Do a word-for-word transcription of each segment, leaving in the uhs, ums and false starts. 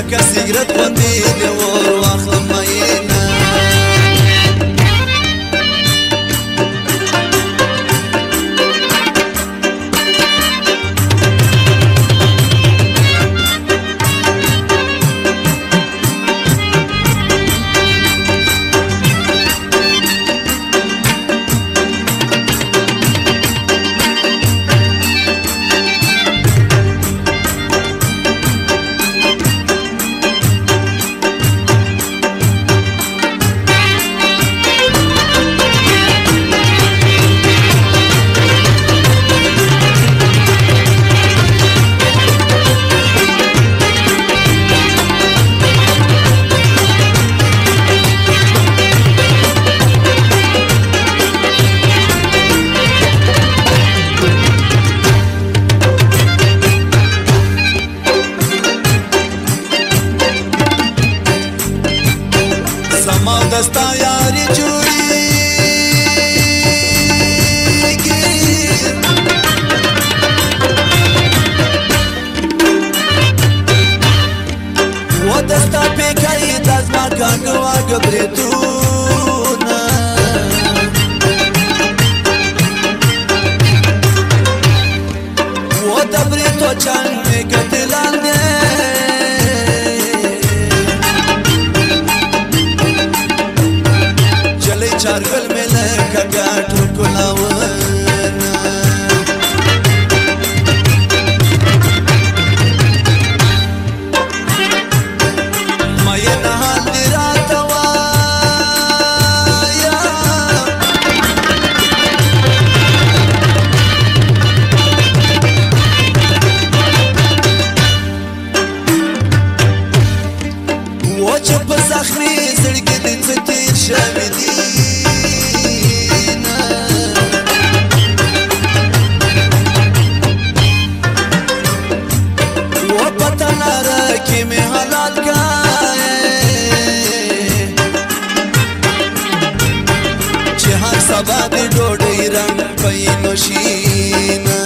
لکه سیګرټ غوندې د اور واخلم مینه دستا یاری جوړیږي و دستا پیکای د زما ګاګ واګ بریتونه و د بریتو چان می کتلان چارګل مې لکه ګاټو ګلاونه مینه حال دې راته وایه و چې په زخمي زړګي دې څه تېر شوي دي سبا د ډوډۍ رنګ پې نوشینه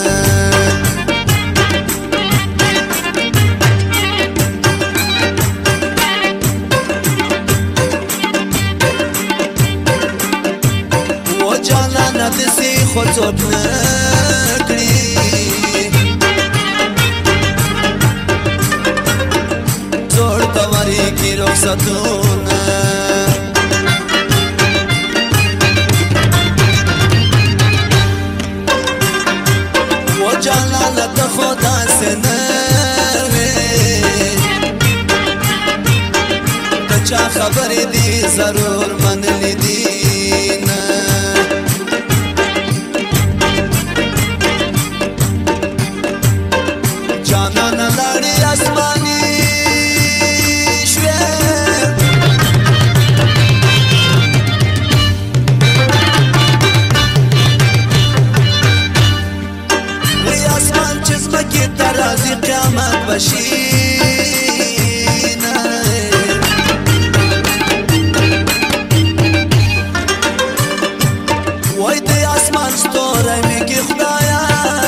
و جانانه داسې خو څوک نه کړي زوړ ته ورېږي رخصتونه جانانه ته خو داسې نه وې د چا خبرې دي ضرور منلې دي نه جانانه لاړې اسماني شوې زمکې ته راځي قیامت بشینه وای د اسمان ستوری مې کې خدایه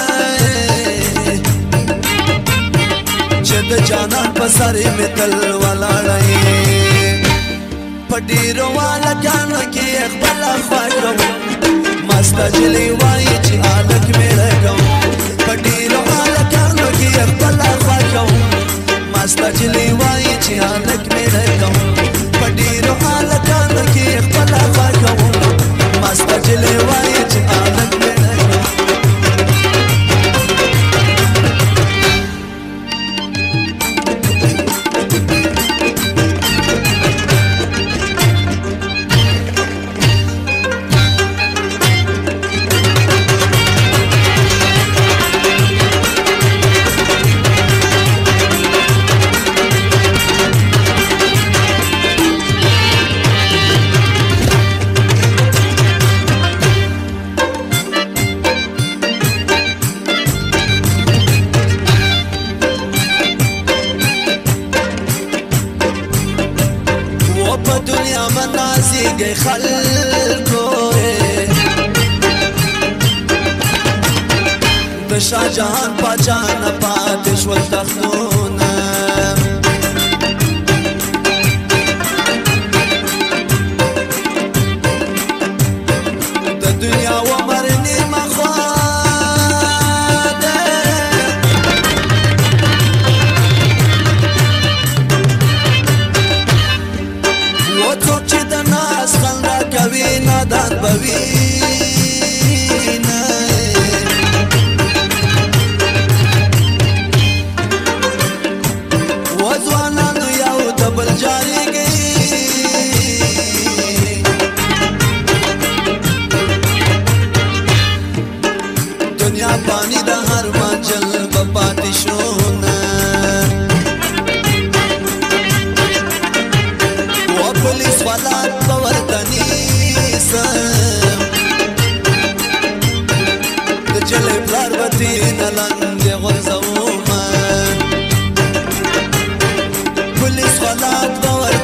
چې د جانان په سر مې تل ولاړه یې په ډېرو هلکانو کې یې خپله خوښه وم مسته جلۍ وایي چې هلک مې رګم په ډېرو هلکانو کې یې خپله خوښه وم مسته جلۍ وایي چې هلک مې رګم په ډېرو هلکانو کې یې خپله خوښه وم مسته جلۍ وایي چې هلک مې رګم زیږی خلکو د شاه جهان پاچا نه پاتې شول تختونه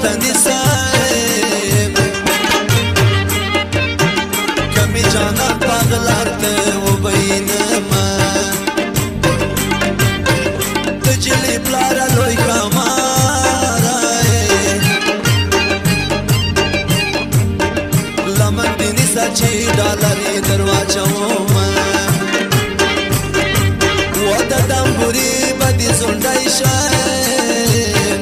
وطني صاحب کمی جانا پاغلار ته وبینما تجلی پلارا لوی کمارا لمن دینی سچی ډالری دروازه وما ودا دمبوري بدی زندای شایم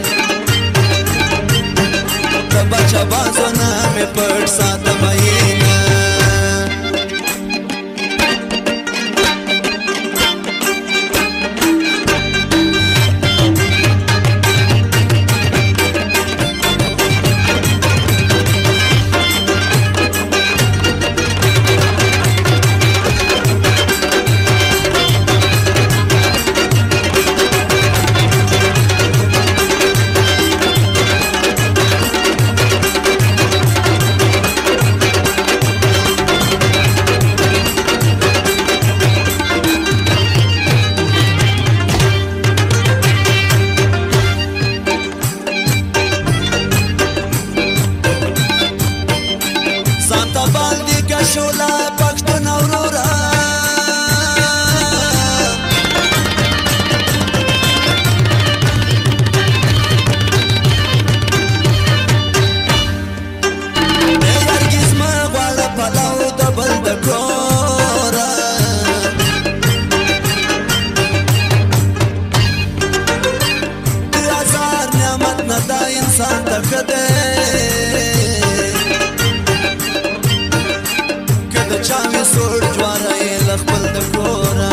تبا چبا زنا می پټ ساتم اینا شولا پښتون اورورا هرگز ما غواړه پلاو د بل د کورا د هزار نعمت نه دا انسان ته ښه دی چاوی سوړ جواره لخپل د کورا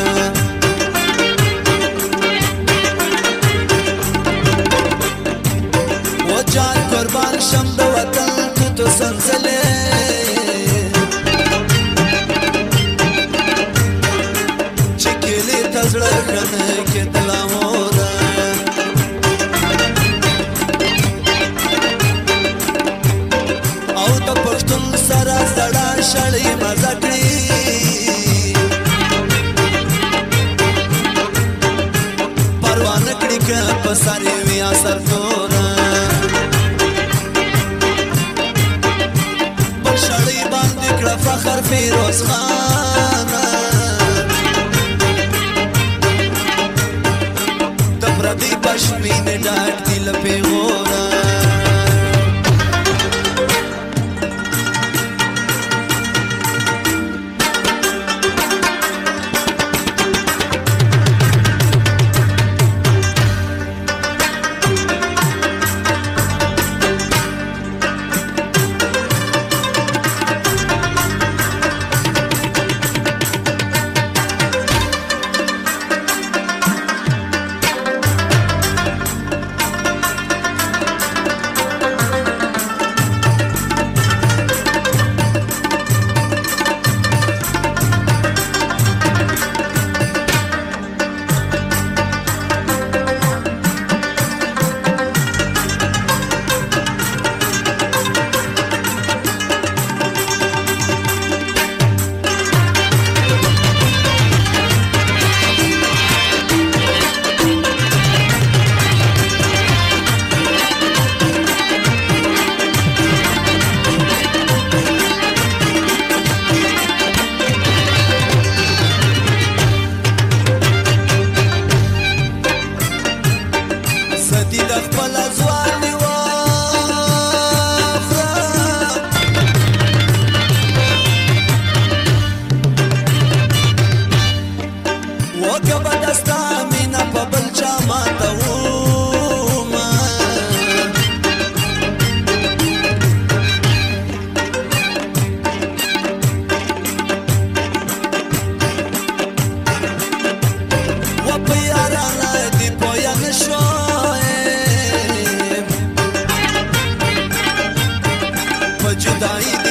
و جان قربان شم د وطن تو سنزله چکلی تزړه خنه کې دلامورا او د پښتون سره زړه شړې مزه کړې پروا نه کړې که په سر یې وي اثر توره پر شړې باندې کړه فخر فیروز خانه د پردي پشمینې ډاډ دي له پیغوره جدائی